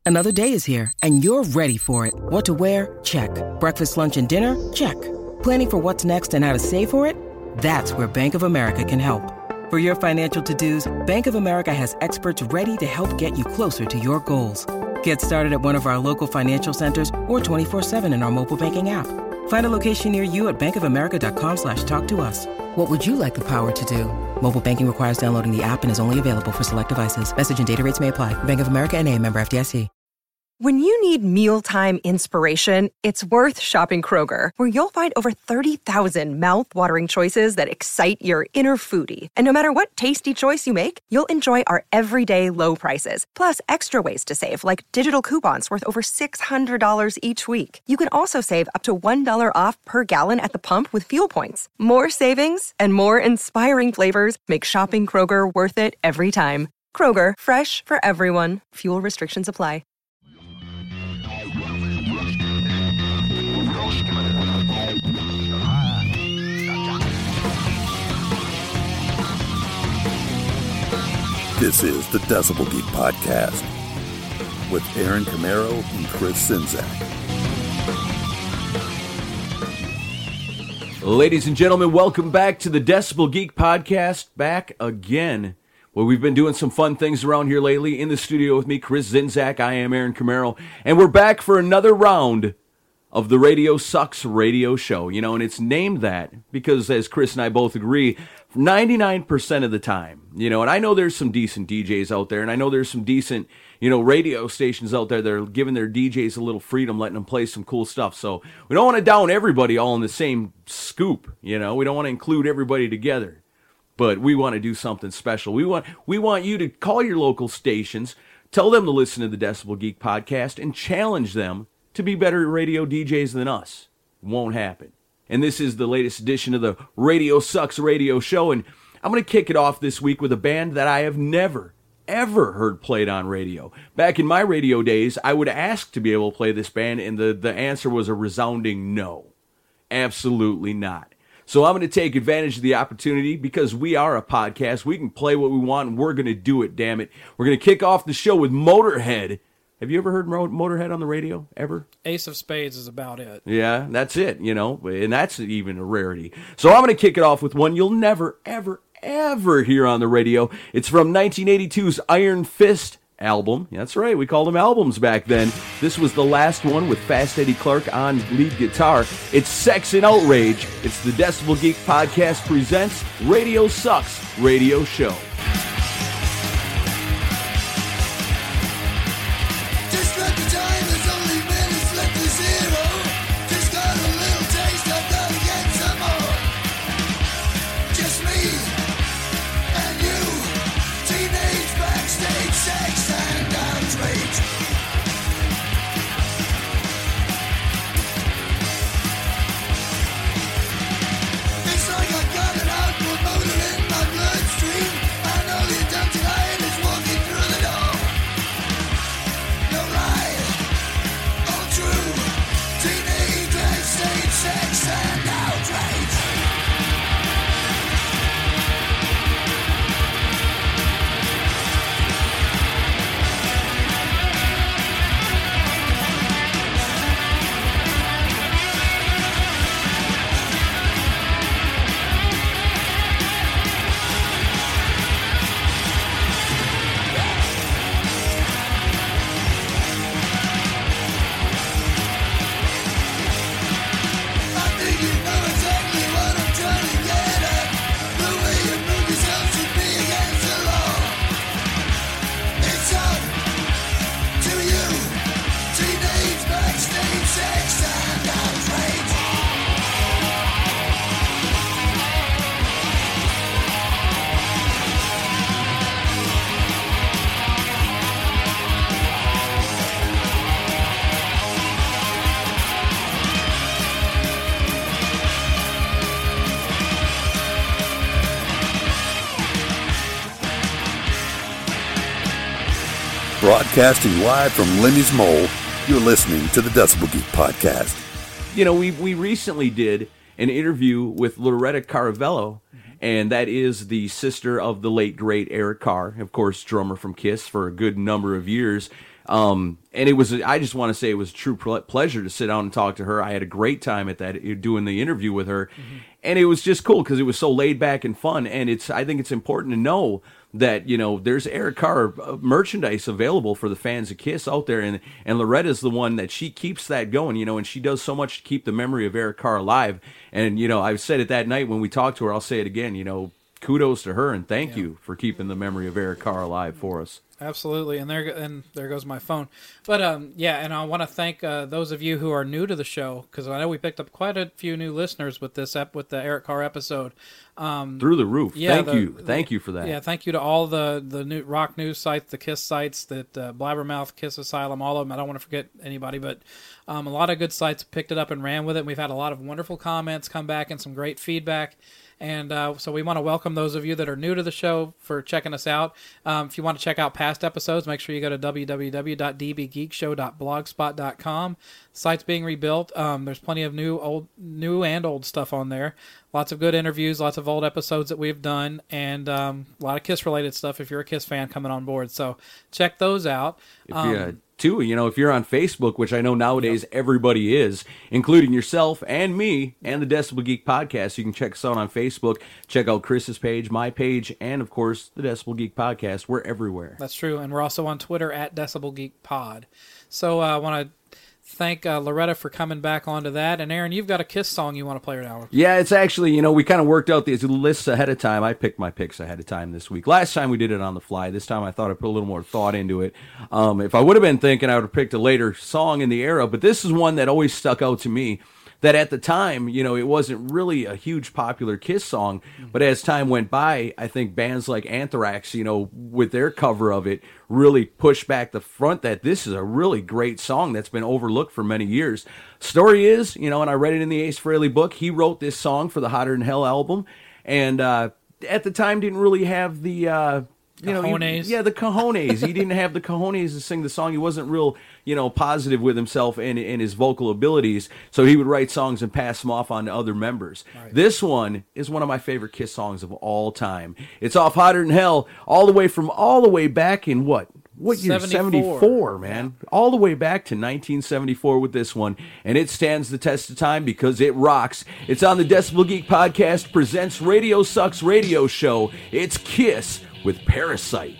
Another day is here, and you're ready for it. What to wear? Check. Breakfast, lunch, and dinner? Check. Planning for what's next and how to save for it? That's where Bank of America can help. For your financial to-dos, Bank of America has experts ready to help get you closer to your goals. Get started at one of our local financial centers or 24/7 in our mobile banking app. Find a location near you at bankofamerica.com/talktous. What would you like the power to do? Mobile banking requires downloading the app and is only available for select devices. Message and data rates may apply. Bank of America N.A., member FDIC. When you need mealtime inspiration, it's worth shopping Kroger, where you'll find over 30,000 mouth-watering choices that excite your inner foodie. And no matter what tasty choice you make, you'll enjoy our everyday low prices, plus extra ways to save, like digital coupons worth over $600 each week. You can also save up to $1 off per gallon at the pump with fuel points. More savings and more inspiring flavors make shopping Kroger worth it every time. Kroger, fresh for everyone. Fuel restrictions apply. This is the Decibel Geek Podcast with Aaron Camaro and Chris Czynszak. Ladies and gentlemen, welcome back to the Decibel Geek Podcast. Back again. Well, we've been doing some fun things around here lately. In the studio with me, Chris Czynszak. I am Aaron Camaro. And we're back for another round of the Radio Sucks radio show. You know, and it's named that because, as Chris and I both agree, 99% of the time, you know, and I know there's some decent DJs out there, and I know there's some decent, you know, radio stations out there that are giving their DJs a little freedom, letting them play some cool stuff. So we don't want to down everybody all in the same scoop, you know. We don't want to include everybody together, but we want to do something special. We want you to call your local stations, tell them to listen to the Decibel Geek Podcast, and challenge them to be better radio DJs than us. Won't happen. And this is the latest edition of the Radio Sucks radio show, and I'm going to kick it off this week with a band that I have never, ever heard played on radio. Back in my radio days, I would ask to be able to play this band, and the answer was a resounding no. Absolutely not. So I'm going to take advantage of the opportunity because we are a podcast. We can play what we want, and we're going to do it, damn it. We're going to kick off the show with Motorhead. Have you ever heard Motorhead on the radio, ever? Ace of Spades is about it. Yeah, that's it, you know, and that's even a rarity. So I'm going to kick it off with one you'll never, ever, ever hear on the radio. It's from 1982's Iron Fist album. That's right, we called them albums back then. This was the last one with Fast Eddie Clarke on lead guitar. It's Sex and Outrage. It's the Decibel Geek Podcast presents Radio Sucks radio show. Broadcasting live from Lenny's Mole, you're listening to the Decibel Geek Podcast. You know, we recently did an interview with Loretta Caravello, and that is the sister of the late, great Eric Carr, of course, drummer from Kiss for a good number of years. And it was, I just want to say it was a true pleasure to sit down and talk to her. I had a great time at that, doing the interview with her. Mm-hmm. And it was just cool because it was so laid back and fun. And I think it's important to know that, there's Eric Carr merchandise available for the fans of Kiss out there. And Loretta's the one that she keeps that going, and she does so much to keep the memory of Eric Carr alive. And, I said it that night when we talked to her, I'll say it again, kudos to her and thank you for keeping the memory of Eric Carr alive for us. Absolutely, and there goes my phone. But and I want to thank those of you who are new to the show, because I know we picked up quite a few new listeners with this with the Eric Carr episode. Through the roof. Yeah, thank you for that. Yeah, thank you to all the new rock news sites, the Kiss sites, that Blabbermouth, Kiss Asylum, all of them. I don't want to forget anybody, but a lot of good sites picked it up and ran with it. We've had a lot of wonderful comments come back and some great feedback. And so we want to welcome those of you that are new to the show for checking us out. If you want to check out past episodes, make sure you go to www.dbgeekshow.blogspot.com. The site's being rebuilt. There's plenty of new and old stuff on there. Lots of good interviews, lots of old episodes that we've done, and a lot of Kiss-related stuff if you're a Kiss fan coming on board. So check those out. Too, if you're on Facebook, which I know nowadays everybody is, including yourself and me and the Decibel Geek Podcast, you can check us out on Facebook. Check out Chris's page, my page, and, of course, the Decibel Geek Podcast. We're everywhere. That's true, and we're also on Twitter at Decibel Geek Pod. So I want to thank Loretta for coming back onto that. And Aaron, you've got a Kiss song you want to play right now. Yeah, it's actually, we kind of worked out these lists ahead of time. I picked my picks ahead of time this week. Last time we did it on the fly. This time I thought I'd put a little more thought into it. If I would have been thinking, I would have picked a later song in the era. But this is one that always stuck out to me. That at the time, it wasn't really a huge popular Kiss song, but as time went by, I think bands like Anthrax, with their cover of it, really pushed back the front that this is a really great song that's been overlooked for many years. Story is, and I read it in the Ace Frehley book, he wrote this song for the Hotter Than Hell album, and at the time didn't really have the... cojones. The cojones. He didn't have the cojones to sing the song. He wasn't real, positive with himself and his vocal abilities. So he would write songs and pass them off on to other members. Right. This one is one of my favorite Kiss songs of all time. It's off Hotter Than Hell, all the way back in what year? 74, man. All the way back to 1974 with this one. And it stands the test of time because it rocks. It's on the Decibel Geek Podcast presents Radio Sucks Radio Show. It's Kiss with Parasite.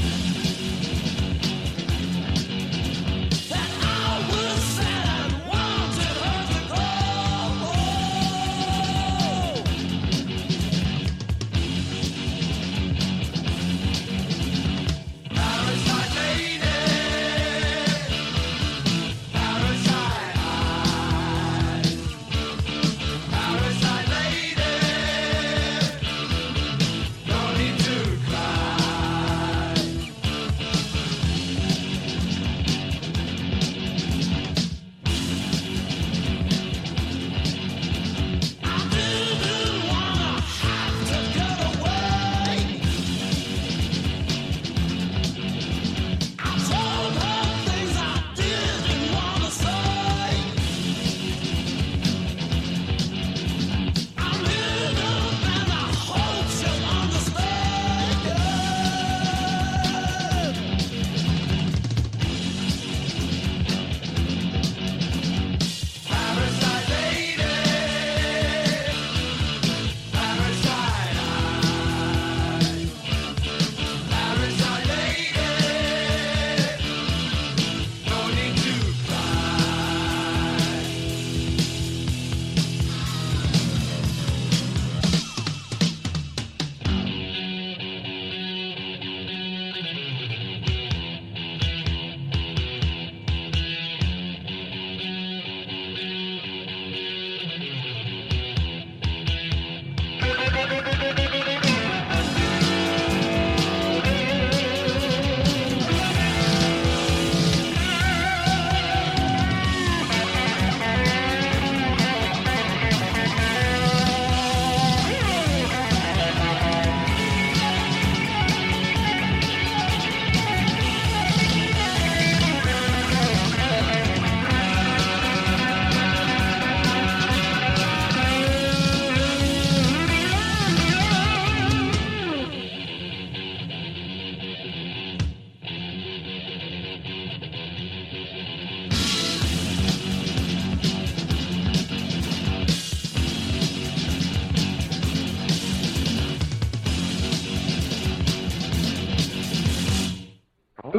That I was sad and wild.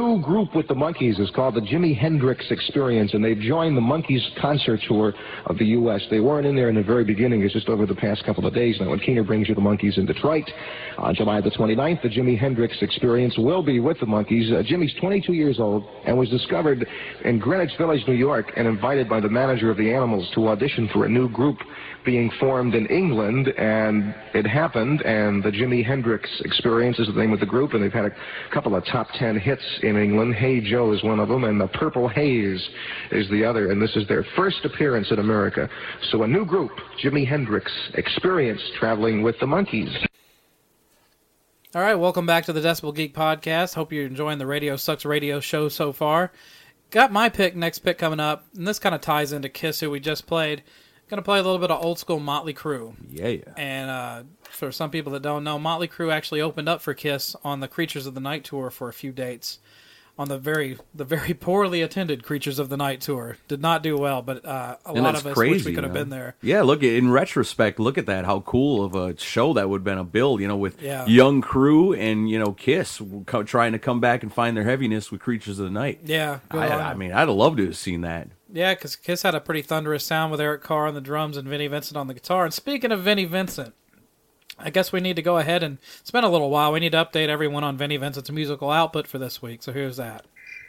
new group with the Monkees is called the Jimi Hendrix Experience, and they've joined the Monkees concert tour of the U.S. They weren't in there in the very beginning. It's just over the past couple of days now. And Keener brings you the Monkees in Detroit. On July the 29th, the Jimi Hendrix Experience will be with the Monkees. Jimmy's 22 years old and was discovered in Greenwich Village, New York, and invited by the manager of the Animals to audition for a new group being formed in England, and it happened, and the Jimi Hendrix Experience is the name of the group, and they've had a couple of top 10 hits in England. Hey Joe is one of them, and the Purple Haze is the other, and this is their first appearance in America. So a new group, Jimi Hendrix Experience, traveling with the Monkees. All right, welcome back to the Decibel Geek Podcast. Hope you're enjoying the Radio Sucks radio show so far. Got my next pick coming up, and this kind of ties into Kiss, who we just played. Going to play a little bit of old school Motley Crue. Yeah. And for some people that don't know, Motley Crue actually opened up for Kiss on the Creatures of the Night tour for a few dates. On the very poorly attended Creatures of the Night tour. Did not do well, but a lot of us wish we could have been there. Yeah, look, in retrospect, look at that. How cool of a show that would have been a build, with young Crue and, Kiss trying to come back and find their heaviness with Creatures of the Night. Yeah. I mean, I'd have loved to have seen that. Yeah, because Kiss had a pretty thunderous sound with Eric Carr on the drums and Vinnie Vincent on the guitar. And speaking of Vinnie Vincent, I guess we need to go ahead and it's been a little while. We need to update everyone on Vinnie Vincent's musical output for this week. So here's that.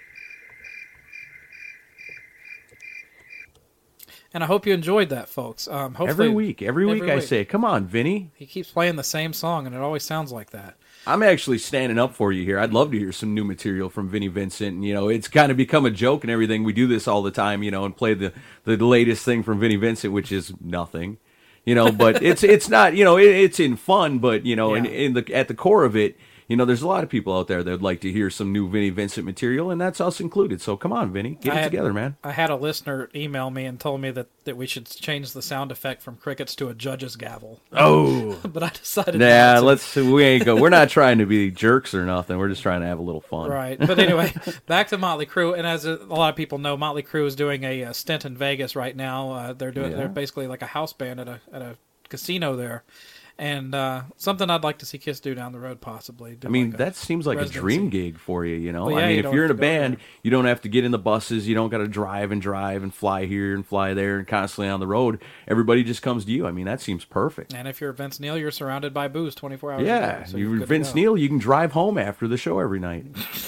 And I hope you enjoyed that, folks. Every week I say, come on, Vinny. He keeps playing the same song, and it always sounds like that. I'm actually standing up for you here. I'd love to hear some new material from Vinnie Vincent. And, it's kind of become a joke and everything. We do this all the time, and play the latest thing from Vinnie Vincent, which is nothing. But it's not, it's in fun, but, and at the core of it, there's a lot of people out there that would like to hear some new Vinnie Vincent material, and that's us included. So come on, Vinny, get it together, man. I had a listener email me and told me that we should change the sound effect from crickets to a judge's gavel. Oh. But I decided not to. We're not trying to be jerks or nothing. We're just trying to have a little fun. Right. But anyway, back to Motley Crue. And as a lot of people know, Motley Crue is doing a stint in Vegas right now. They're basically like a house band at a casino there. And something I'd like to see Kiss do down the road, possibly. That seems like residency. A dream gig for you, Well, yeah, if you're in a band, you don't have to get in the buses. You don't got to drive and fly here and fly there and constantly on the road. Everybody just comes to you. That seems perfect. And if you're Vince Neil, you're surrounded by booze 24 hours a day. Yeah, so you're Vince Neil, you can drive home after the show every night.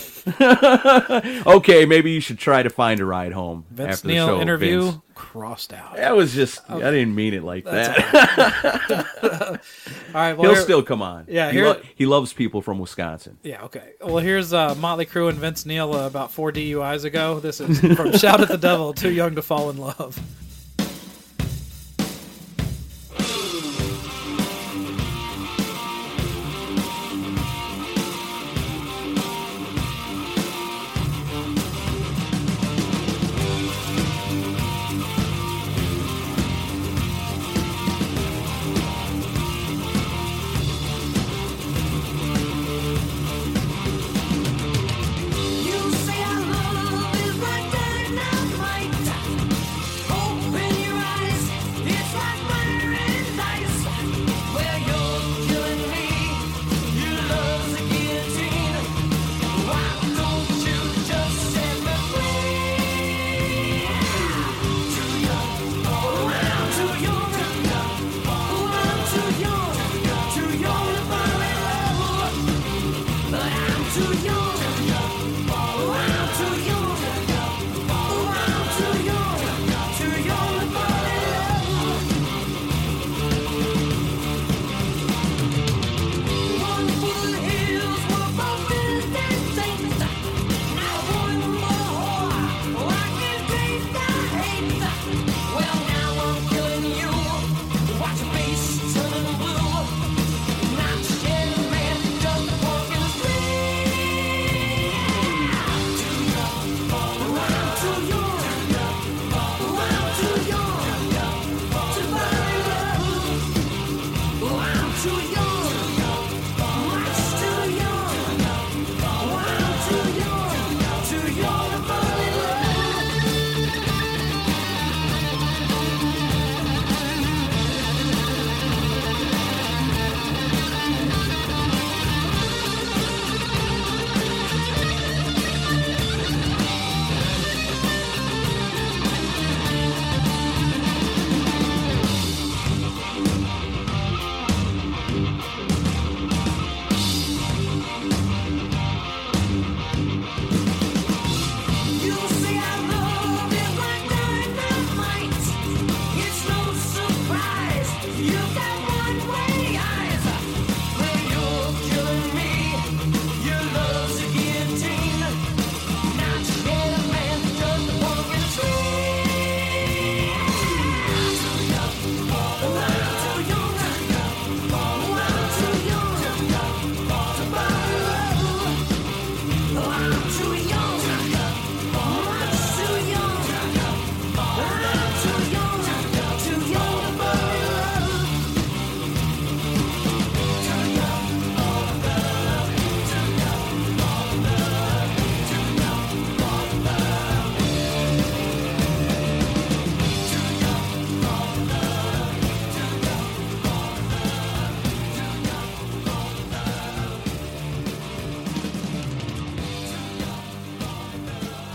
Okay, maybe you should try to find a ride home Vince after Neil the show. Interview Vince. Crossed out. That was just, I didn't mean it like that. All right, well, he'll still come on. Yeah, he loves people from Wisconsin. Yeah, okay. Well, here's Motley Crue and Vince Neil about 4 DUIs ago. This is from Shout at the Devil, Too Young to Fall in Love.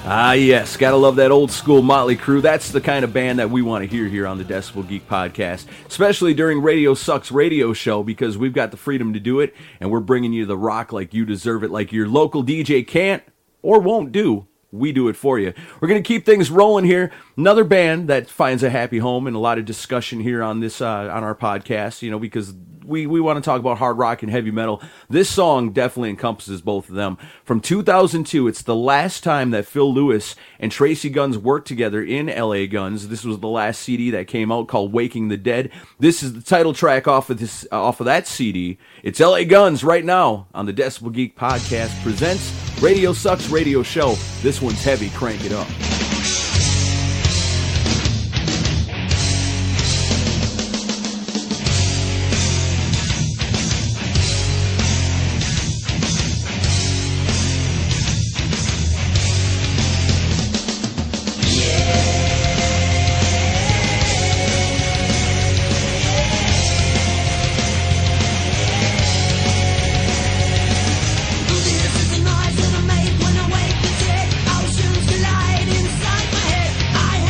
Ah, yes. Gotta love that old school Motley Crue. That's the kind of band that we want to hear here on the Decibel Geek podcast, especially during Radio Sucks radio show, because we've got the freedom to do it, and we're bringing you the rock like you deserve it, like your local DJ can't or won't do. We do it for you. We're going to keep things rolling here. Another band that finds a happy home and a lot of discussion here on this on our podcast, you know, because we want to talk about hard rock and heavy metal. This song definitely encompasses both of them. From 2002, it's the last time that Phil Lewis and Tracy Guns worked together in L.A. Guns. This was the last CD that came out, called Waking the Dead. This is the title track off of that CD. It's L.A. Guns right now on the Decibel Geek podcast presents Radio Sucks radio show. This one's heavy. Crank it up. Oceans collide inside my head. I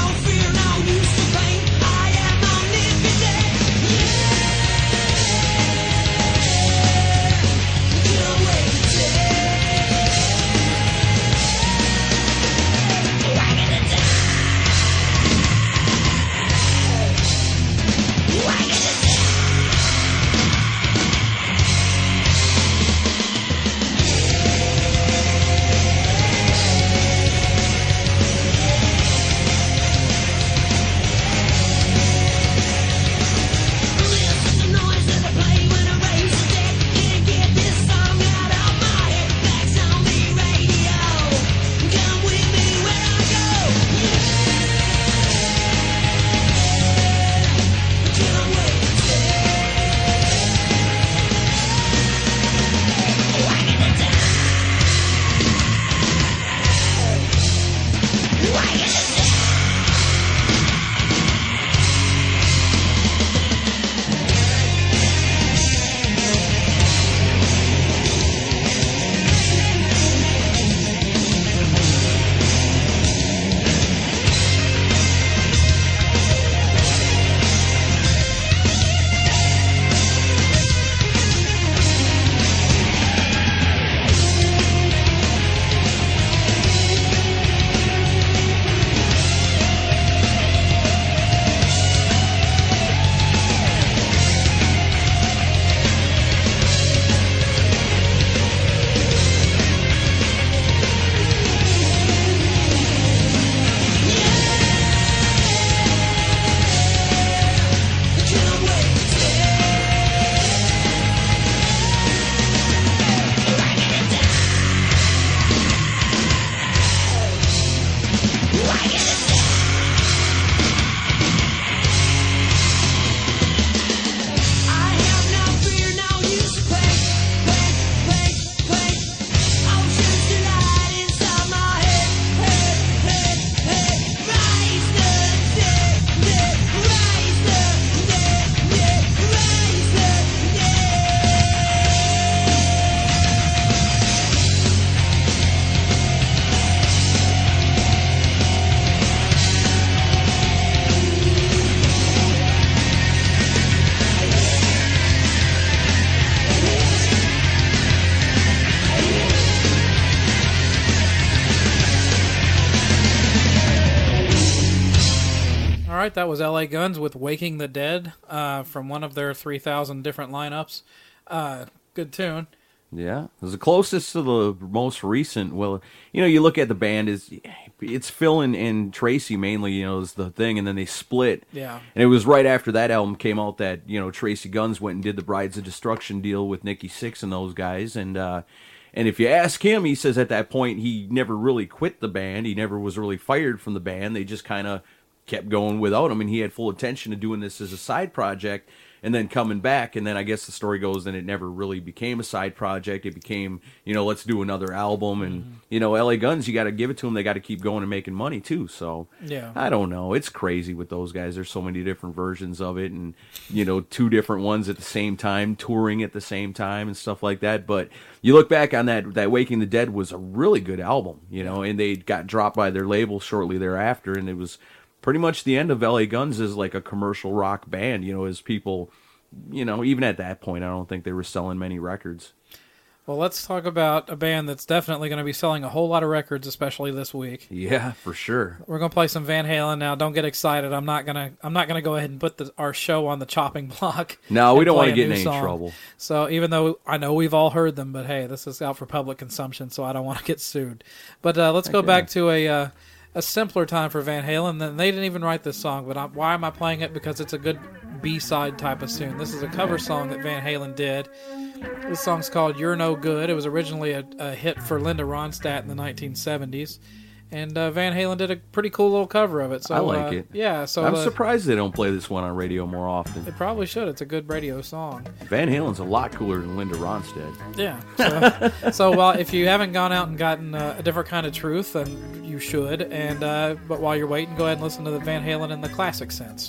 right, that was LA Guns with Waking the Dead from one of their 3,000 different lineups. Good tune. Yeah, it was the closest to the most recent. Well, you know, you look at the band, it's Phil and Tracy mainly, you know, is the thing, and then they split. Yeah. And it was right after that album came out that, you know, Tracy Guns went and did the Brides of Destruction deal with Nikki Sixx and those guys. And if you ask him, he says at that point he never really quit the band. He never was really fired from the band. They just kind of kept going without him, and he had full attention to doing this as a side project. and then coming back, and then I guess the story goes, then it never really became a side project. It became, let's do another album, and LA Guns, you got to give it to them. They got to keep going and making money too. So Yeah. I don't know. It's crazy with those guys. There's so many different versions of it, and 2 different ones at the same time, touring at the same time, and stuff like that. But you look back on that Waking the Dead was a really good album, and they got dropped by their label shortly thereafter, and it was pretty much the end of LA Guns as like a commercial rock band, as people, even at that point, I don't think they were selling many records. Well, let's talk about a band that's definitely going to be selling a whole lot of records, especially this week. Yeah, for sure. We're going to play some Van Halen now. Don't get excited. I'm not going to go ahead and put our show on the chopping block. No, we don't want to play get a in new any song. trouble. So even though I know we've all heard them, but hey, this is out for public consumption, so I don't want to get sued. But let's go back to a simpler time for Van Halen. Then they didn't even write this song, but why am I playing it? Because it's a good B-side type of tune. This is a cover song that Van Halen did. This song's called You're No Good. It was originally a hit for Linda Ronstadt in the 1970s. And Van Halen did a pretty cool little cover of it. So I like it. Yeah, so I'm surprised they don't play this one on radio more often. They probably should. It's a good radio song. Van Halen's a lot cooler than Linda Ronstadt. Yeah. So if you haven't gone out and gotten a different kind of truth, then you should. And but while you're waiting, go ahead and listen to the Van Halen in the classic sense.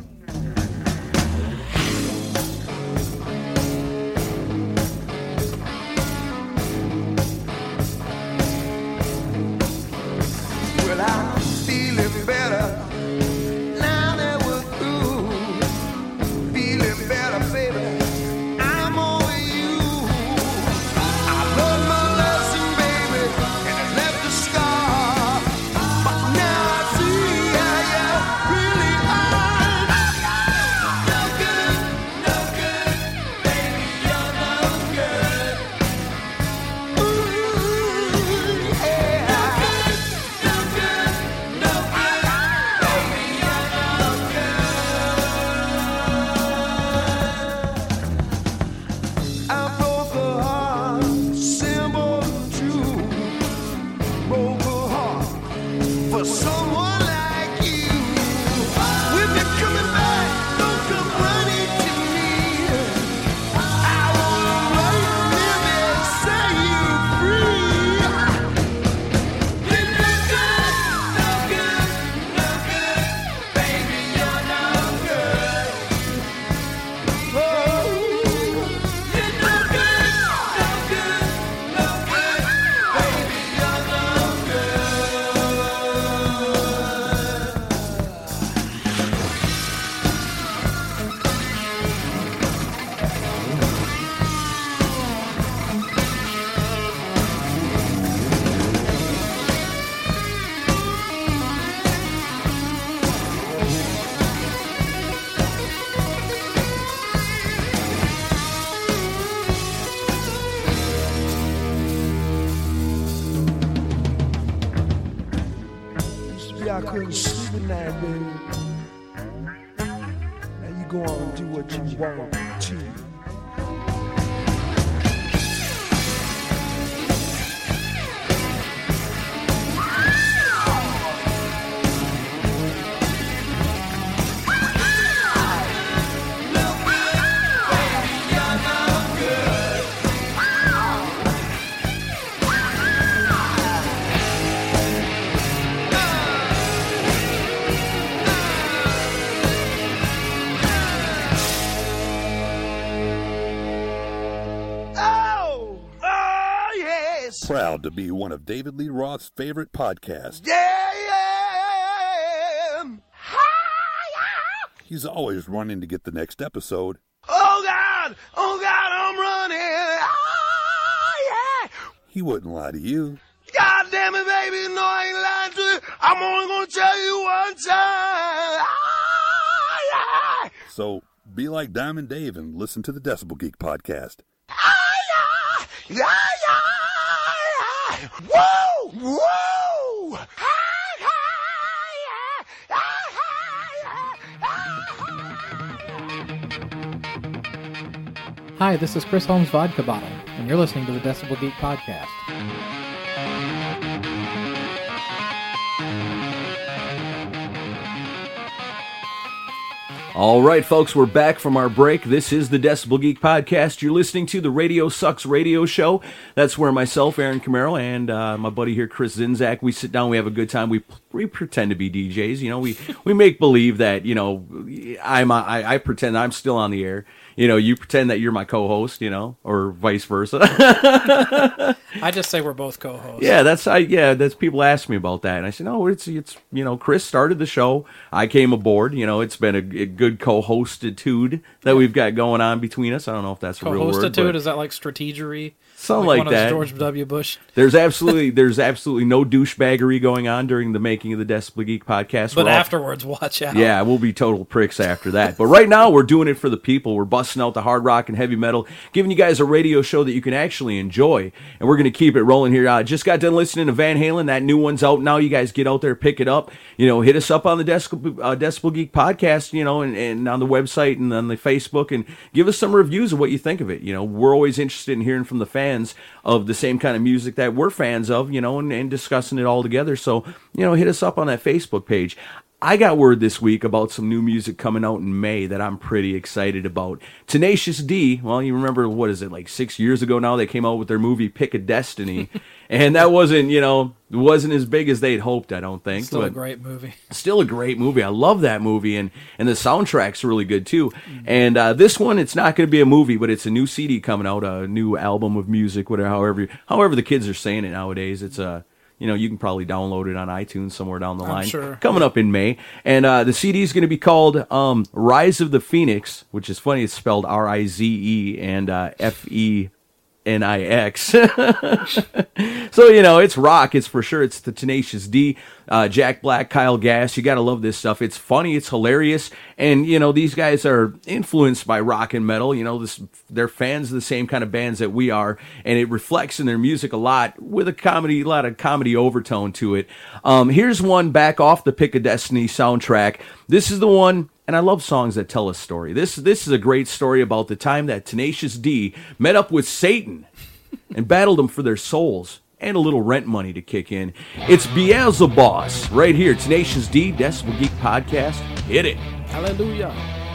Well, I'm feeling better now that we're through. Feeling better, baby. I'm over you. I learned my lesson, baby, and it left a scar. But now I see how you really are. No good, no good, baby, you're no good. Ooh, yeah. No good, no good, baby, you're no good. I broke a heart, symbol of truth. Broke a heart for someone like you. When you're coming back, don't come running to me. I wanna live and set you free. You're no good, no good, baby, you're no good. Oh, you're no good, no good, baby, you're no Used to be I couldn't sleep at night, baby. Now you go on and do what you want to. Oh, oh, yes. Proud to be one of David Lee Roth's favorite podcasts. Yeah. He's always running to get the next episode. Oh, God, I'm running. Oh, yeah. He wouldn't lie to you. God damn it, baby, no, I ain't lying to you. I'm only gonna tell you one time. Ah, yeah. So be like Diamond Dave and listen to the Decibel Geek podcast. Ah, yeah. Yeah, yeah, yeah. Whoa, whoa. Ah, yeah, yeah. Hi, this is Chris Holmes Vodka Bottle, and you're listening to the Decibel Geek Podcast. All right, folks, we're back from our break. This is the Decibel Geek Podcast. You're listening to the Radio Sucks radio show. That's where myself, Aaron Camaro, and my buddy here, Chris Zinzak, we sit down, we have a good time. We pretend to be DJs. You know, we make believe that, you know, I pretend I'm still on the air. You know, you pretend that you're my co-host, you know, or vice versa. I just say we're both co-hosts. Yeah, that's people ask me about that, and I say, no, it's you know, Chris started the show, I came aboard. You know, it's been a good co-hostitude that we've got going on between us. I don't know if that's a real word. Co-hostitude, is that like strategery? Something like that. George W. Bush. There's absolutely no douchebaggery going on during the making of the Decibel Geek Podcast. But afterwards, watch out. Yeah, we'll be total pricks after that. But right now, we're doing it for the people. We're busting out the hard rock and heavy metal, giving you guys a radio show that you can actually enjoy. And we're going to keep it rolling here. Just got done listening to Van Halen. That new one's out now. You guys get out there, pick it up. You know, hit us up on the Decibel Geek Podcast, you know, and on the website and on the Facebook, and give us some reviews of what you think of it. You know, we're always interested in hearing from the fans of the same kind of music that we're fans of, you know, and discussing it all together. So, you know, hit us up on that Facebook page. I got word this week about some new music coming out in May that I'm pretty excited about. Tenacious D, well, you remember, what is it, like 6 years ago now, they came out with their movie Pick a Destiny, and that wasn't, you know, wasn't as big as they'd hoped, I don't think. Still a great movie. Still a great movie. I love that movie, and the soundtrack's really good, too. Mm-hmm. And this one, it's not going to be a movie, but it's a new CD coming out, a new album of music, whatever, however the kids are saying it nowadays. It's a... You know, you can probably download it on iTunes somewhere down the line. Sure. Coming up in May. And the CD is going to be called Rise of the Phoenix, which is funny. It's spelled R-I-Z-E and F-E-N-I-X. So, you know, it's rock. It's for sure. It's the Tenacious D. Jack Black, Kyle Gass. You got to love this stuff. It's funny. It's hilarious. And, you know, these guys are influenced by rock and metal. You know, they're fans of the same kind of bands that we are. And it reflects in their music a lot with a lot of comedy overtone to it. Here's one back off the Pick a Destiny soundtrack. This is the one, and I love songs that tell a story. This is a great story about the time that Tenacious D met up with Satan and battled him for their souls and a little rent money to kick in. It's Beelzebub right here. Tenacious D, Decibel Geek Podcast. Hit it. Hallelujah.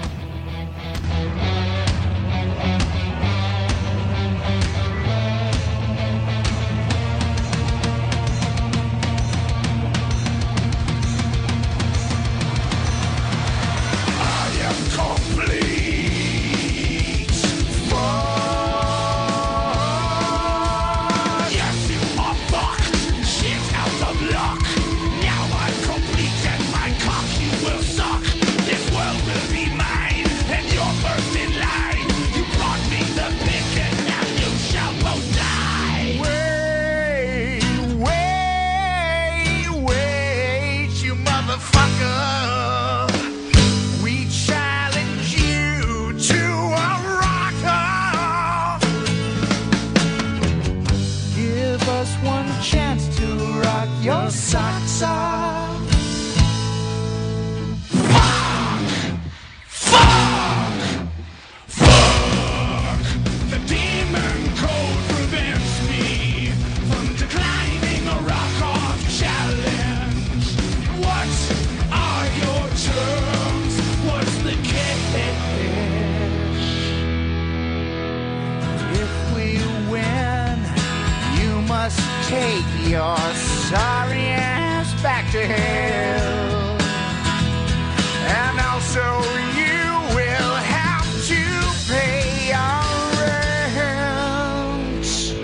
Take your sorry ass back to hell. And also you will have to pay your rent.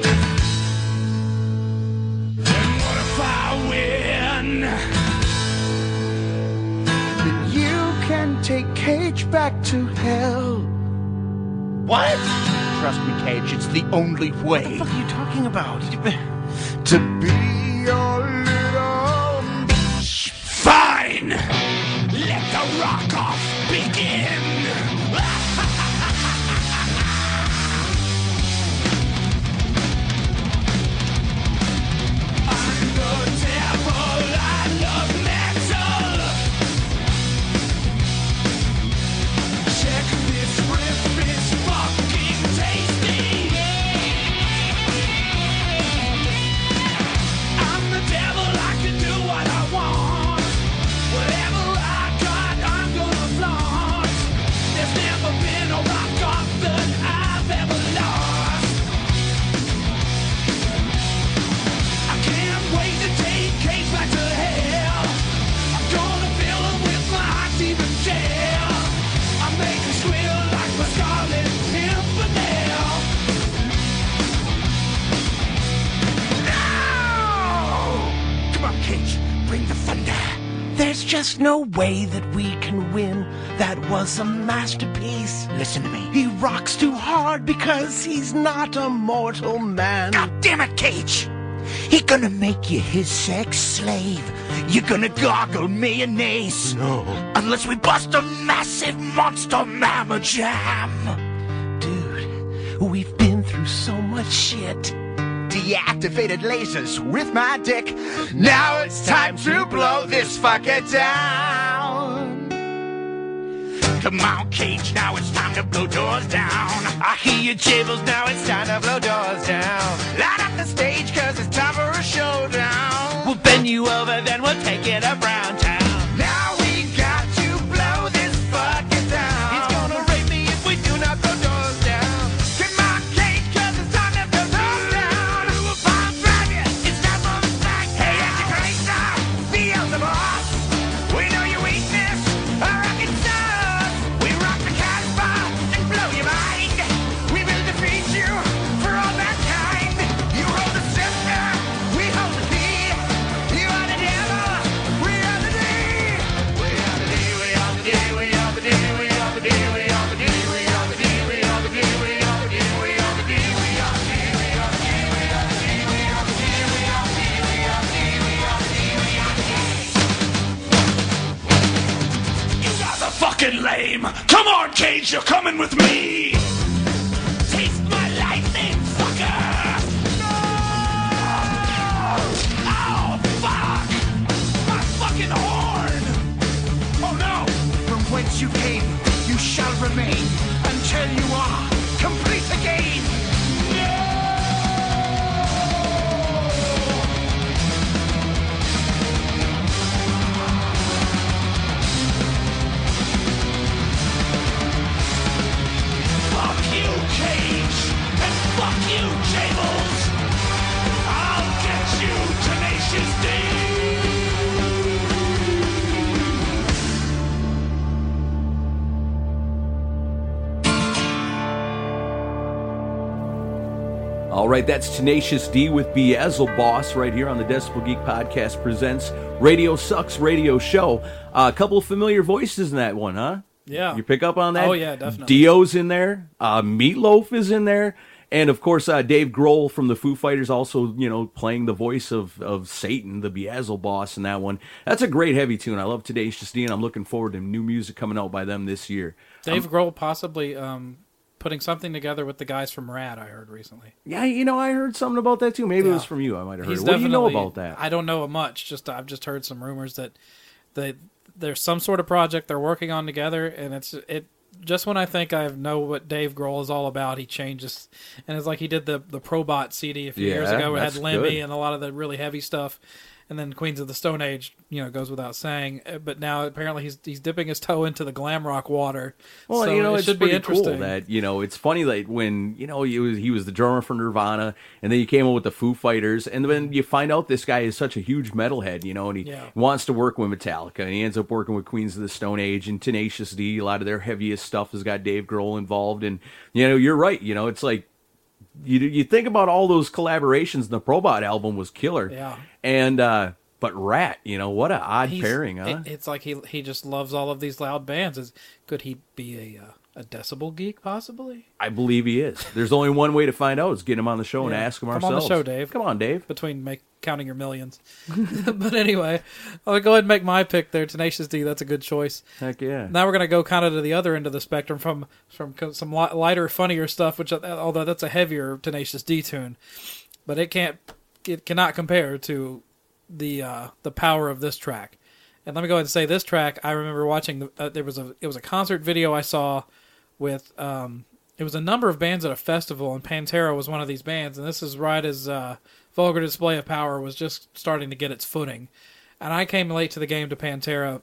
And what if I win? Then you can take Cage back to hell. What? Trust me, Cage, it's the only way. What the fuck are you talking about? To be your little bitch. Fine! Let the rock off begin! I'm the devil, I love metal! Check this riff, it's fucking tasty! just no way that we can win. That was a masterpiece. Listen to me. He rocks too hard because he's not a mortal man. God damn it, Cage! He gonna make you his sex slave. You're gonna gargle mayonnaise. No. Unless we bust a massive monster mamma jam. Dude, we've been through so much shit. Deactivated lasers with my dick. Now it's time to blow this fucker down. Come on, Cage, now it's time to blow doors down. I hear your jables, now it's time to blow doors down. Light up the stage, cause it's time for a showdown. We'll bend you over, then we'll take it around town. Now we got to blow this fucker down. He's gonna rape me if we do not blow doors down. Come on, Cage, cause it's time to blow doors down. I'll drive you, it's time for the smack. Hey, Antichrist, Beelzebub. We know your weakness, a rocket stars. We rock the Casbah and blow your mind. We will defeat you for all mankind. You hold the scepter, we hold the key. You are the devil, we are the D. We are the D, we are the D, we are the D, we are the D, we are the D, we are the D, we are the D, we are the D, we are the D, we are the D, we are the D, we are the D, we are the D, we are the D, we are the D, we are the D, we are the D, we are the D. You guys are fucking lame. Come on, Cage, you're coming with me. Taste my lightning, fucker! No! Oh, fuck! My fucking horn! Oh, no! From whence you came, you shall remain until you are complete again. Fuck you, Cage! And fuck you, Jables! I'll get you, Tenacious D! All right, that's Tenacious D with Beelzebub right here on the Decibel Geek Podcast presents Radio Sucks Radio Show. A couple of familiar voices in that one, huh? Yeah. You pick up on that? Oh, yeah, definitely. Dio's in there. Meatloaf is in there. And, of course, Dave Grohl from the Foo Fighters also, playing the voice of Satan, the Beelzebub in that one. That's a great heavy tune. I love Tenacious D, and I'm looking forward to new music coming out by them this year. Dave Grohl possibly putting something together with the guys from Rad, I heard recently. Yeah, I heard something about that, too. Maybe it was from you. I might have heard He's it. What do you know definitely- about that? I don't know much. I've just heard some rumors that there's some sort of project they're working on together, and it just when I think I know what Dave Grohl is all about, he changes, and it's like he did the Probot CD a few years ago. It had that's Lemmy good. and a lot of the really heavy stuff, and then Queens of the Stone Age, goes without saying. But now apparently he's dipping his toe into the glam rock water. Well, so it's it should be pretty interesting. cool that, it's funny that when, he was the drummer for Nirvana, and then you came up with the Foo Fighters, and then you find out this guy is such a huge metalhead, and he wants to work with Metallica, and he ends up working with Queens of the Stone Age and Tenacious D. A lot of their heaviest stuff has got Dave Grohl involved, and, you're right, it's like, you think about all those collaborations, the Probot album was killer. Yeah. And, but Rat, what an odd pairing, huh? It's like he just loves all of these loud bands. Could he be a decibel geek, possibly? I believe he is. There's only one way to find out is get him on the show and ask him ourselves. Come on the show, Dave. Come on, Dave. Between counting your millions. But anyway, I'll go ahead and make my pick there. Tenacious D, that's a good choice. Heck yeah. Now we're going to go kind of to the other end of the spectrum from some lighter, funnier stuff, which although that's a heavier Tenacious D tune, but it cannot compare to the power of this track. And let me go ahead and say this track. I remember watching it was a concert video I saw with it was a number of bands at a festival, and Pantera was one of these bands. And this is right as Vulgar Display of Power was just starting to get its footing. And I came late to the game to Pantera.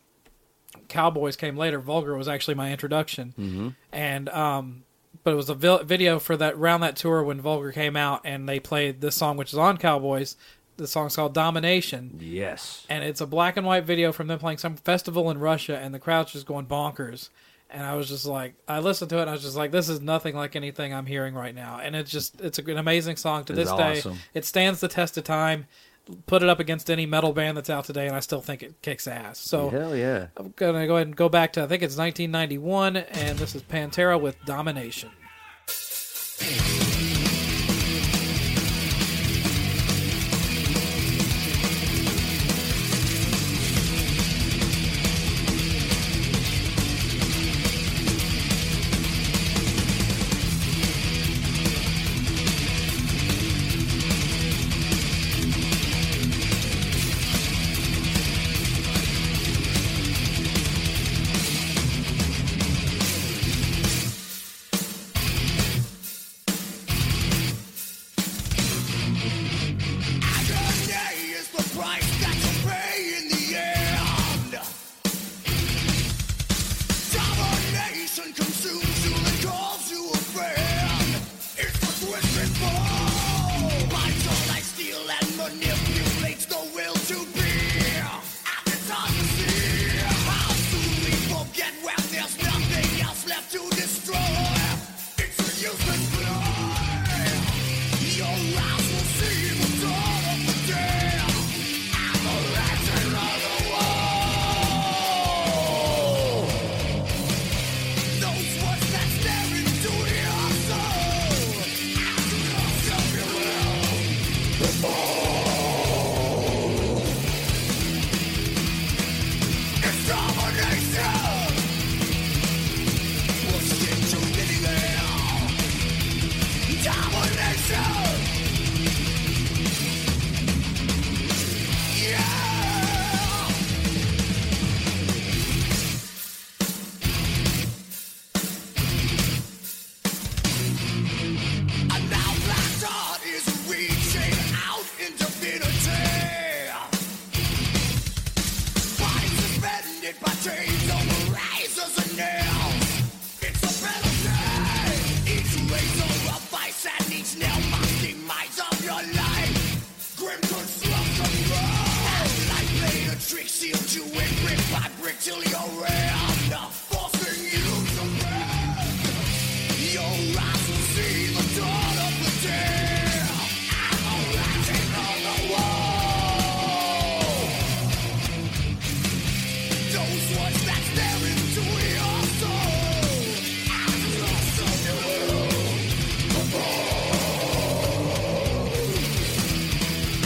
Cowboys came later. Vulgar was actually my introduction. Mm-hmm. And but it was a video for that around that tour when Vulgar came out, and they played this song, which is on Cowboys. The song's called Domination. Yes. And it's a black and white video from them playing some festival in Russia, and the crowd's just going bonkers. And I was just like, I listened to it, and I was just like, this is nothing like anything I'm hearing right now. And it's an amazing song to this day. Awesome. It stands the test of time. put it up against any metal band that's out today, and I still think it kicks ass. So hell yeah. I'm going to go ahead and go back to, I think it's 1991, and this is Pantera with Domination.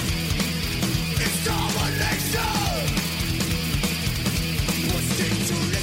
It's domination. Pushing to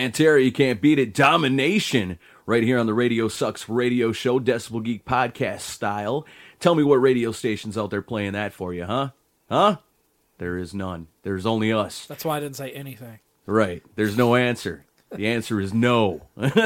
Pantera, You Can't Beat It. Domination, right here on the Radio Sucks Radio Show, Decibel Geek podcast style. Tell me what radio station's out there playing that for you, huh? Huh? There is none. There's only us. That's why I didn't say anything. Right. There's no answer. The answer is no.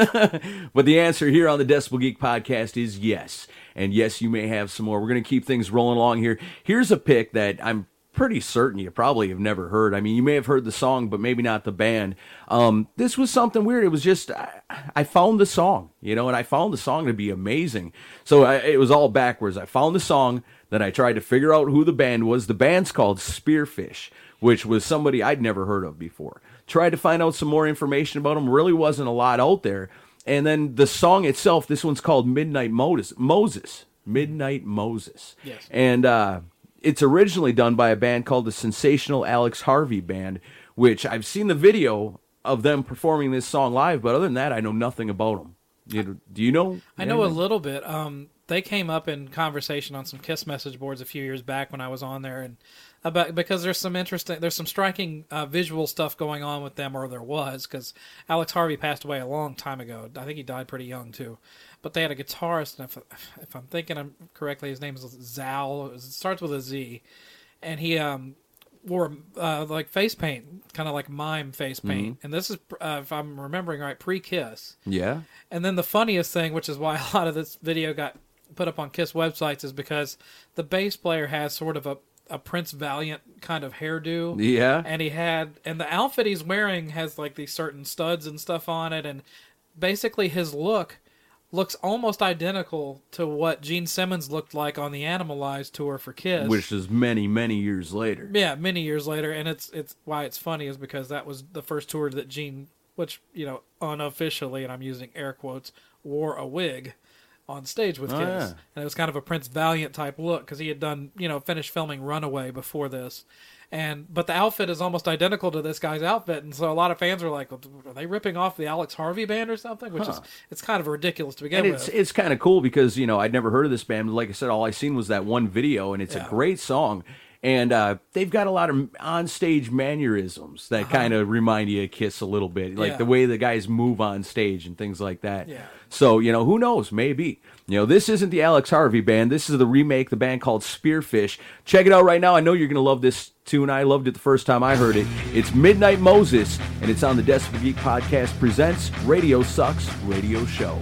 But the answer here on the Decibel Geek podcast is yes. And yes, you may have some more. We're going to keep things rolling along here. Here's a pick that I'm pretty certain you probably have never heard. I mean, you may have heard the song, but maybe not the band. This was something weird. It was just, I found the song, and I found the song to be amazing. So it was all backwards. I found the song, then I tried to figure out who the band was. The band's called Spearfish, which was somebody I'd never heard of before. Tried to find out some more information about them. Really wasn't a lot out there. And then the song itself, this one's called Midnight Moses. Midnight Moses. Yes. And it's originally done by a band called the Sensational Alex Harvey Band, which I've seen the video of them performing this song live, but other than that, I know nothing about them. Do you know? I know a little bit. They came up in conversation on some KISS message boards a few years back when I was on there, and because there's some striking visual stuff going on with them, or there was, because Alex Harvey passed away a long time ago. I think he died pretty young too. But they had a guitarist, and if I'm thinking correctly, his name is Zal. It starts with a Z, and he wore like face paint, kind of like mime face paint. And this is, if I'm remembering right, pre-KISS. Yeah. And then the funniest thing, which is why a lot of this video got put up on KISS websites, is because the bass player has sort of a Prince Valiant kind of hairdo. Yeah. And the outfit he's wearing has like these certain studs and stuff on it, and basically his looks almost identical to what Gene Simmons looked like on the Animalize tour for KISS. Which is many, many years later. Yeah, many years later, and it's why it's funny is because that was the first tour that Gene, which, unofficially, and I'm using air quotes, wore a wig on stage with KISS. Yeah. And it was kind of a Prince Valiant type look, because he had done, finished filming Runaway before this. But the outfit is almost identical to this guy's outfit, and so a lot of fans are like, are they ripping off the Alex Harvey Band or something? Which is, it's kind of ridiculous to begin with. It's kind of cool because, I'd never heard of this band. Like I said, all I seen was that one video, and it's a great song. And they've got a lot of on-stage mannerisms that kind of remind you of KISS a little bit, like the way the guys move on stage and things like that. Yeah. So, who knows? Maybe. This isn't the Alex Harvey Band. This is the remake, the band called Spearfish. Check it out right now. I know you're going to love this tune. I loved it the first time I heard it. It's Midnight Moses, and it's on the Decibel Geek Podcast Presents Radio Sucks Radio Show.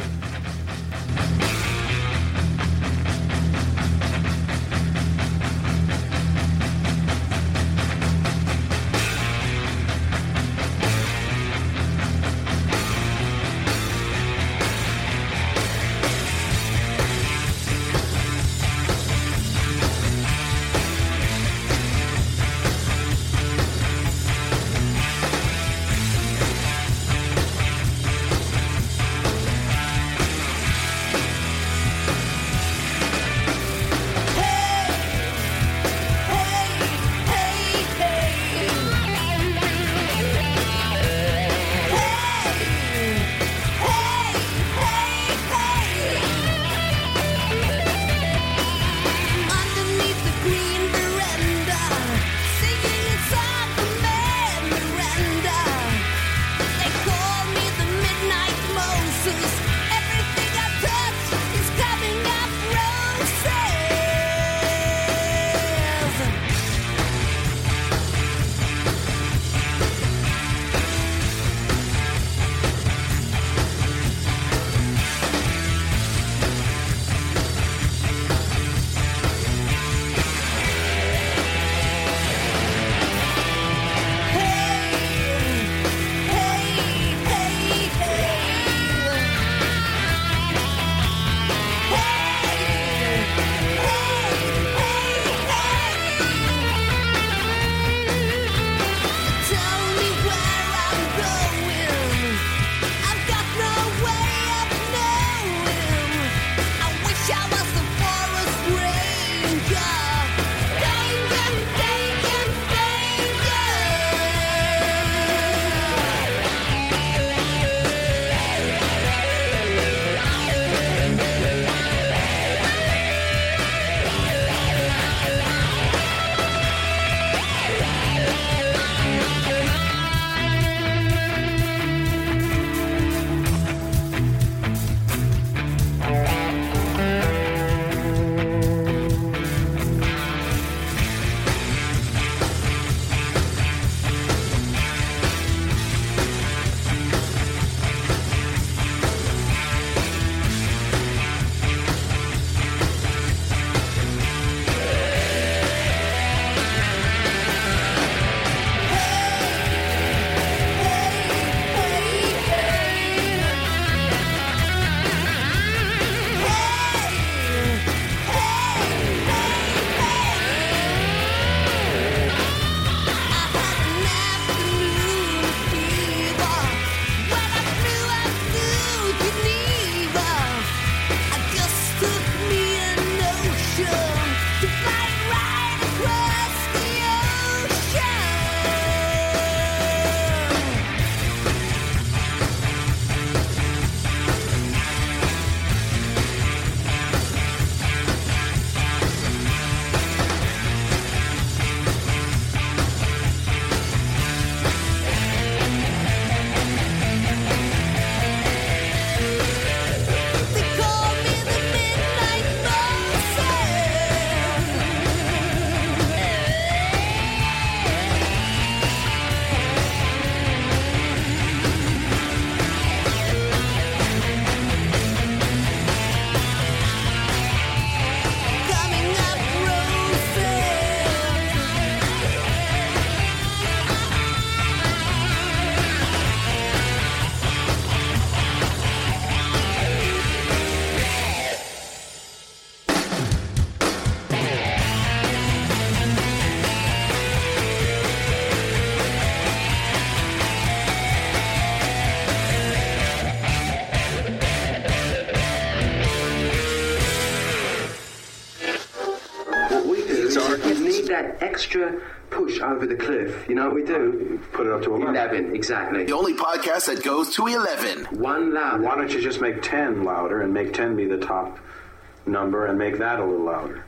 that extra push over the cliff. You know what we do? Put it up to 11. 11, exactly. The only podcast that goes to 11. One louder. Why don't you just make 10 louder and make 10 be the top number and make that a little louder?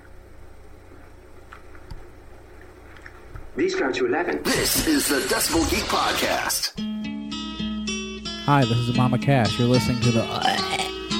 These go to 11. This is the Decibel Geek Podcast. Hi, this is Mama Cash. You're listening to the...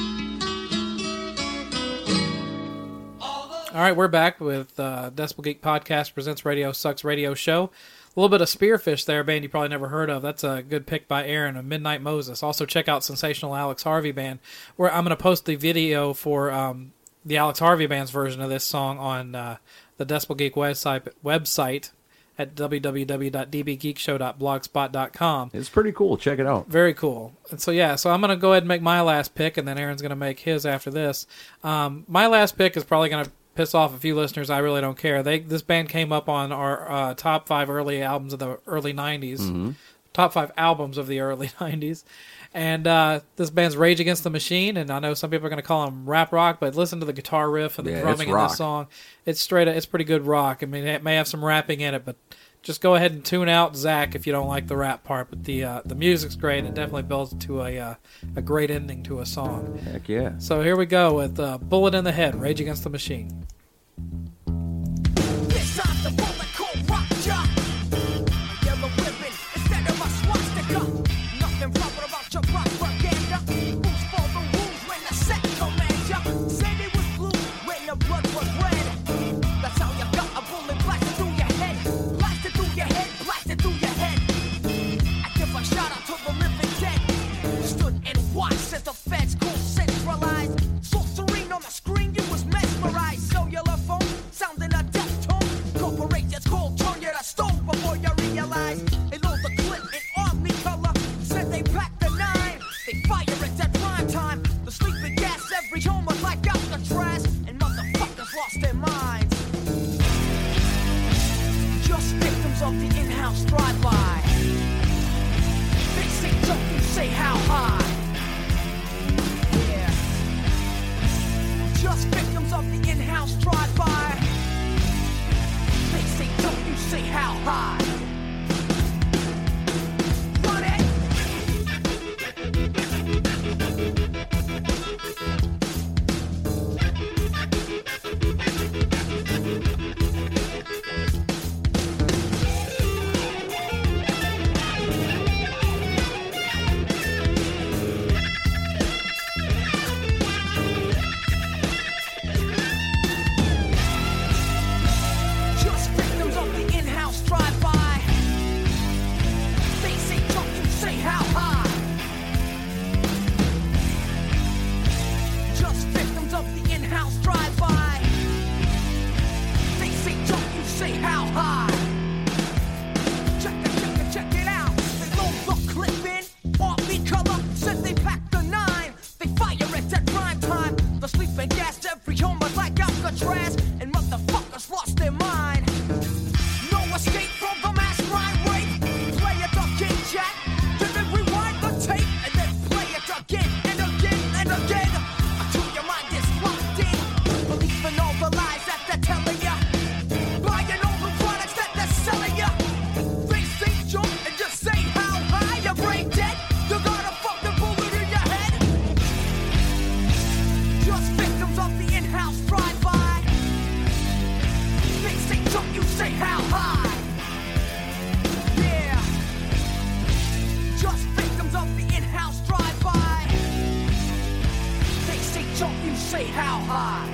All right, we're back with Decibel Geek Podcast presents Radio Sucks Radio Show. A little bit of Spearfish there, a band you probably never heard of. That's a good pick by Aaron of Midnight Moses. Also, check out Sensational Alex Harvey Band, where I'm going to post the video for the Alex Harvey Band's version of this song on the Decibel Geek website at www.dbgeekshow.blogspot.com. It's pretty cool. Check it out. Very cool. And so, yeah, so I'm going to go ahead and make my last pick, and then Aaron's going to make his after this. My last pick is probably going to piss off a few listeners. I really don't care. This band came up on our top 5 early albums of the early 90s. Mm-hmm. Top 5 albums of the early 90s. And this band's Rage Against the Machine, and I know some people are going to call them rap rock, but listen to the guitar riff and the drumming in this song. It's it's pretty good rock. I mean, it may have some rapping in it, but just go ahead and tune out Zach if you don't like the rap part. But the music's great, and it definitely builds to a great ending to a song. Heck yeah. So here we go with Bullet in the Head, Rage Against the Machine. This time the bullet cold rock jock. Yellow ribbon instead of a swastika. Nothing proper about your propaganda. Who's for the rules when the set commands ya? Said it was blue when the blood was red. That's how you got a bullet blasted through your head. Blasted through your head, blasted through your head. I give a shout out to the living dead. Stood and watched as the feds cool centralized. So serene on the screen, you was mesmerized. Cellular phone sounding a death tone. Corporations called, turn you to stone before you realize. They load the clip in army color. Said they packed the 9. They fire it at prime time. The sleeping gas every home was like Alcatraz. And motherfuckers lost their minds. Just victims of the in-house drive-by. They say don't you say how high. Yeah. Just victims of the in-house drive-by. They say don't you say how high. Run it. Just victims of the in-house drive-by. They say don't you say how high. Just victims of the in-house drive-by. They say don't you say how high. Check it out. They load the clip in, army color. Said they packed the 9. They fire it at prime time. The sleeping gas every home was like Alcatraz. And motherfuckers lost their mind. No escape from the mass crime rate. Play it again, Jack. Then rewind the tape and then play it again and again and again until your mind is locked in. Believing all the lies that they're telling ya. Buying all the products that they're selling ya. They say jump and just say how high. Your brain dead. You got a fucking bullet in your head. Just victims of the in-house drive-by. They say don't you say how high. Yeah. Just victims of the in-house drive-by. They say don't you say how high.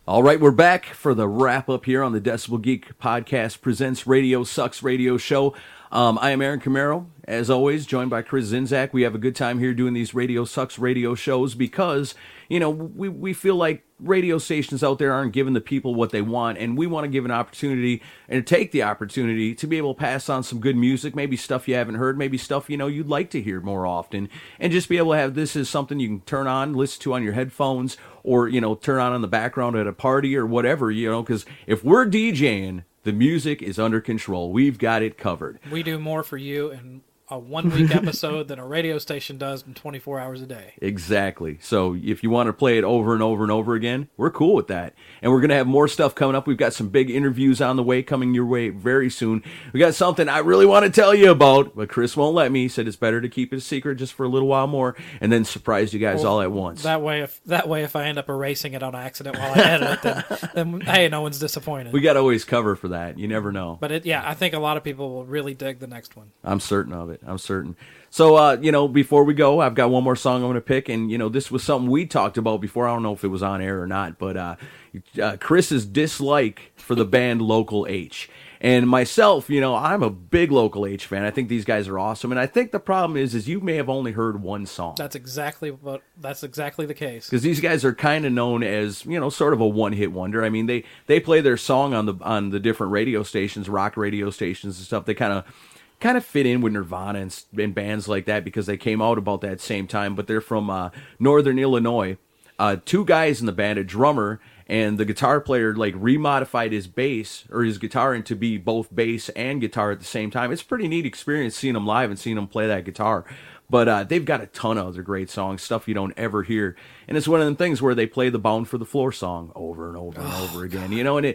All right, we're back for the wrap-up here on the Decibel Geek Podcast Presents Radio Sucks Radio Show. I am Aaron Camaro, as always, joined by Chris Zinzak. We have a good time here doing these Radio Sucks Radio shows because, you know, we feel like radio stations out there aren't giving the people what they want, and we want to give an opportunity and take the opportunity to be able to pass on some good music, maybe stuff you haven't heard, maybe stuff, you know, you'd like to hear more often, and just be able to have this as something you can turn on, listen to on your headphones, or, you know, turn on in the background at a party or whatever, you know, because if we're DJing, the music is under control. We've got it covered. We do more for you in a 1 week episode than a radio station does in 24 hours a day. Exactly. So if you want to play it over and over and over again, we're cool with that. And we're going to have more stuff coming up. We've got some big interviews on the way, coming your way very soon. We got something I really want to tell you about, but Chris won't let me. He said it's better to keep it a secret just for a little while more and then surprise you guys all at once. That way, if I end up erasing it on accident while I edit it, then hey, no one's disappointed. We got to always cover for that. You never know. But I think a lot of people will really dig the next one. I'm certain of it. I'm certain. So, you know, before we go, I've got one more song I'm going to pick. And, you know, this was something we talked about before. I don't know if it was on air or not. But Chris's dislike for the band Local H. And myself, you know, I'm a big Local H fan. I think these guys are awesome. And I think the problem is you may have only heard one song. That's exactly the case. Because these guys are kind of known as, you know, sort of a one-hit wonder. I mean, they play their song on the different radio stations, rock radio stations and stuff. They kind of fit in with Nirvana and bands like that because they came out about that same time, but they're from Northern Illinois. Two guys in the band, a drummer, and the guitar player like remodified his bass or his guitar into be both bass and guitar at the same time. It's a pretty neat experience seeing them live and seeing them play that guitar. But they've got a ton of other great songs, stuff you don't ever hear. And it's one of them things where they play the Bound for the Floor song over and over and over again, you know, and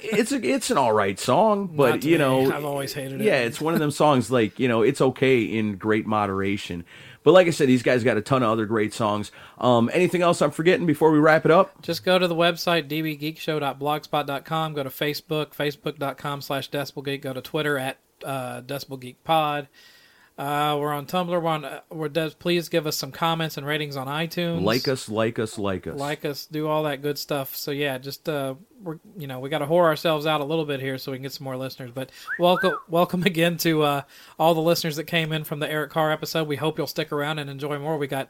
it's an all right song, but you know, I've always hated it. Yeah, it's one of them songs like, you know, it's okay in great moderation. But like I said, these guys got a ton of other great songs. Anything else I'm forgetting before we wrap it up? Just go to the website, dbgeekshow.blogspot.com. Go to Facebook, facebook.com/DecibelGeek. Go to Twitter at DecibelGeekPod. We're on Tumblr. Please give us some comments and ratings on iTunes. Like us. Like us. Do all that good stuff. So yeah, just we got to whore ourselves out a little bit here so we can get some more listeners. But welcome again to all the listeners that came in from the Eric Carr episode. We hope you'll stick around and enjoy more. We got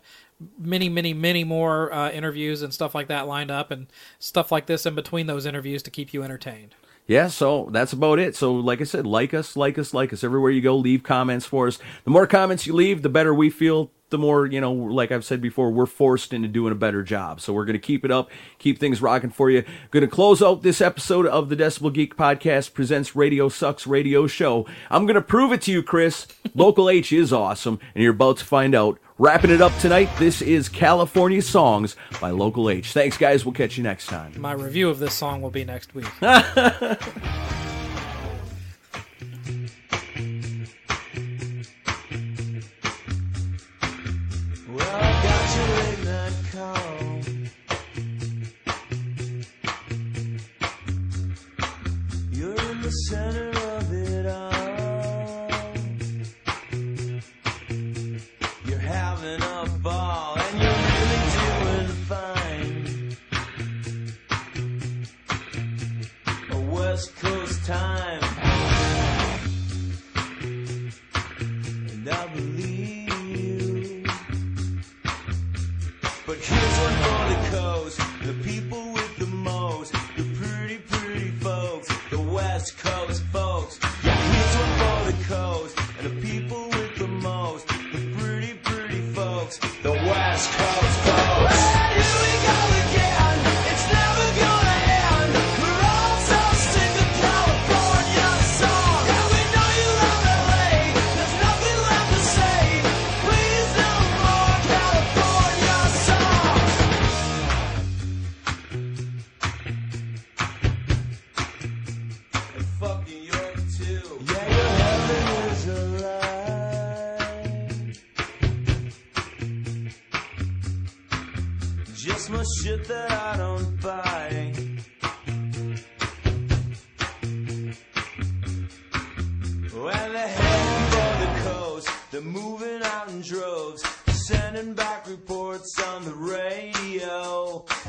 many more interviews and stuff like that lined up, and stuff like this in between those interviews to keep you entertained. Yeah, so that's about it. So like I said, like us. Everywhere you go, leave comments for us. The more comments you leave, the better we feel. The more, you know, like I've said before, we're forced into doing a better job. So we're going to keep it up, keep things rocking for you. Going to close out this episode of the Decibel Geek Podcast Presents Radio Sucks Radio Show. I'm going to prove it to you, Chris. Local H is awesome, and you're about to find out. Wrapping it up tonight, this is California Songs by Local H. Thanks, guys. We'll catch you next time. My review of this song will be next week. Center of it all, you're having a ball and you're really doing fine. A West Coast time, and I believe you. But here's one for the coast, the people with the most, the pretty folks, the West Coast folks. Yeah, here's one for the coast, and the people with the most, the pretty folks, the West Coast folks. Hey, here we go again, it's never gonna end. We're all so sick of California song. Yeah, we know you love LA, there's nothing left to say. Please no more California songs. And fuck New York too. Yeah, your heaven is a lie. Just more shit that I don't buy. When they're heading for the coast, they're moving out in droves, sending back reports on the radio.